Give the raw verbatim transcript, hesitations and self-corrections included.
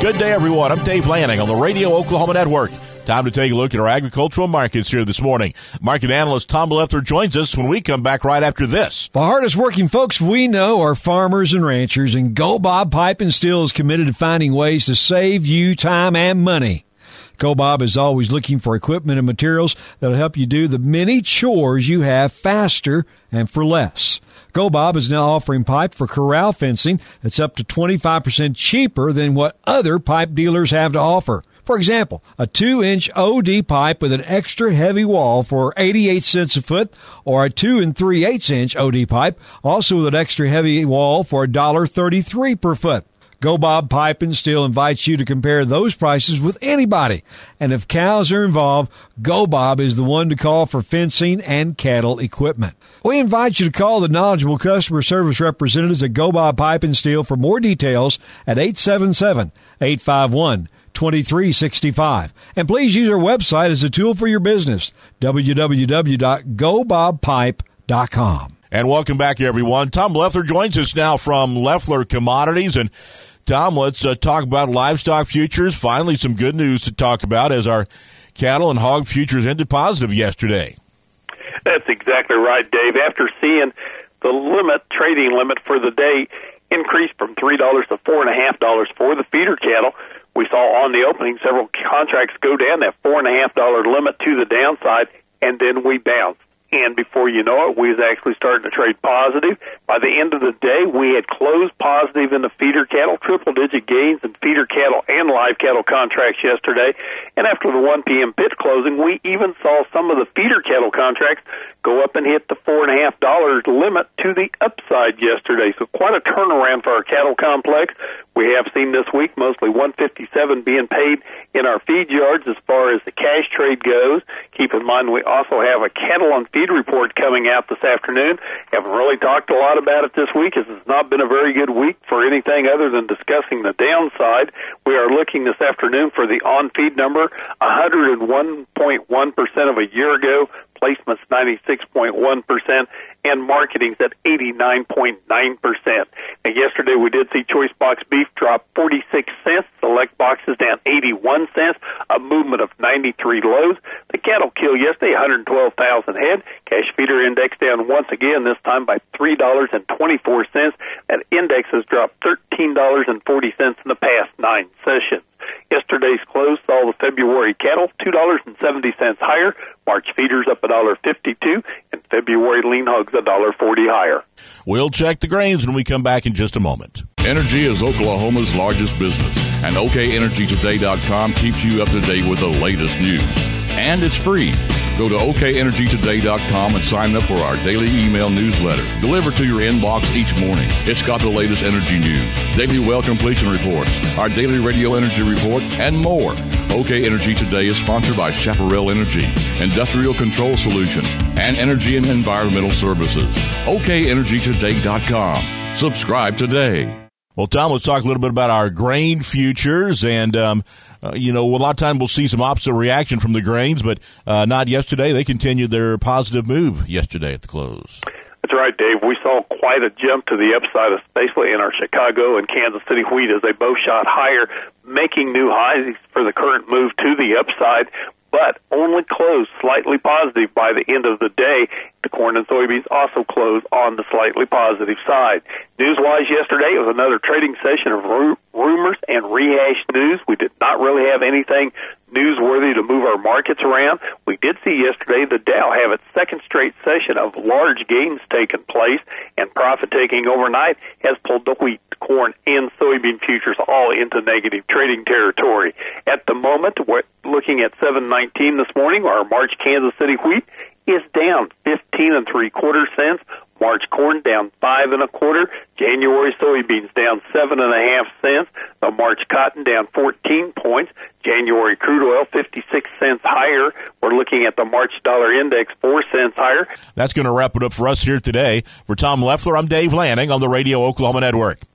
Good day, everyone. I'm Dave Lanning on the Radio Oklahoma Network. Time to take a look at our agricultural markets here this morning. Market analyst Tom Leffler joins us when we come back right after this. The hardest working folks we know are farmers and ranchers, and Go Bob Pipe and Steel is committed to finding ways to save you time and money. Go Bob is always looking for equipment and materials that will help you do the many chores you have faster and for less. Go Bob is now offering pipe for corral fencing that's up to twenty-five percent cheaper than what other pipe dealers have to offer. For example, a two-inch O D pipe with an extra heavy wall for eighty-eight cents a foot, or a two and three-eighths inch O D pipe, also with an extra heavy wall for one dollar thirty-three per foot. Go Bob Pipe and Steel invites you to compare those prices with anybody. And if cows are involved, Go Bob is the one to call for fencing and cattle equipment. We invite you to call the knowledgeable customer service representatives at Go Bob Pipe and Steel for more details at eight seven seven, eight five one, two three six five. And please use our website as a tool for your business, w w w dot go bob pipe dot com. And welcome back, everyone. Tom Leffler joins us now from Leffler Commodities. And Tom, let's uh, talk about livestock futures. Finally, some good news to talk about as our cattle and hog futures ended positive yesterday. That's exactly right, Dave. After seeing the limit, trading limit for the day increase from three dollars to four point five dollars for the feeder cattle, we saw on the opening several contracts go down that four point five dollars limit to the downside, and then we bounced. And before you know it, we was actually starting to trade positive. By the end of the day, we had closed positive in the feeder cattle, triple-digit gains in feeder cattle and live cattle contracts yesterday. And after the one p.m. pit closing, we even saw some of the feeder cattle contracts go up and hit the four point five dollars limit to the upside yesterday. So quite a turnaround for our cattle complex. We have seen this week mostly one fifty-seven being paid in our feed yards as far as the cash trade goes. Keep in mind we also have a cattle on feed report coming out this afternoon. Haven't really talked a lot about it this week, as it's not been a very good week for anything other than discussing the downside. We are looking this afternoon for the on-feed number, one hundred one point one percent of a year ago, placements ninety-six point one percent, and marketing's at eighty-nine point nine percent. And yesterday we did see choice box beef drop forty-six cents, select boxes down eighty-one cents, a movement of ninety-three lows. The cattle kill yesterday, one hundred twelve thousand head. Cash feeder index down once again, this time by three dollars and twenty-four cents. That index has dropped thirteen dollars and forty cents in the past nine sessions. Yesterday's close saw the February cattle two dollars and seventy cents higher, March feeders up one dollar fifty-two, and February lean hogs one dollar forty higher. We'll check the grains when we come back in just a moment. Energy is Oklahoma's largest business, and O K Energy Today dot com keeps you up to date with the latest news. And it's free. Go to O K Energy Today dot com and sign up for our daily email newsletter, delivered to your inbox each morning. It's got the latest energy news, daily well completion reports, our daily radio energy report, and more. O K Energy Today is sponsored by Chaparral Energy, Industrial Control Solutions, and Energy and Environmental Services. O K Energy Today dot com. Subscribe today. Well, Tom, let's talk a little bit about our grain futures. And, um, uh, you know, a lot of time we'll see some opposite reaction from the grains, but uh, not yesterday. They continued their positive move yesterday at the close. That's right, Dave. We saw quite a jump to the upside, especially in our Chicago and Kansas City wheat, as they both shot higher, making new highs for the current move to the upside, but only closed slightly positive by the end of the day. The corn and soybeans also closed on the slightly positive side. News-wise yesterday, it was another trading session of ru- rumors and rehashed news. We did not really have anything newsworthy to move our markets around. We did see yesterday the Dow have its second straight session of large gains taking place, and profit-taking overnight has pulled the wheat, corn, and soybean futures all into negative trading territory. At the moment, we're looking at seven nineteen this morning. Our March Kansas City wheat is down fifteen and three quarter cents. March corn down five and a quarter. January soybeans down seven and a half cents. The March cotton down fourteen points. January crude oil fifty-six cents higher. We're looking at the March dollar index four cents higher. That's going to wrap it up for us here today. For Tom Leffler, I'm Dave Lanning on the Radio Oklahoma Network.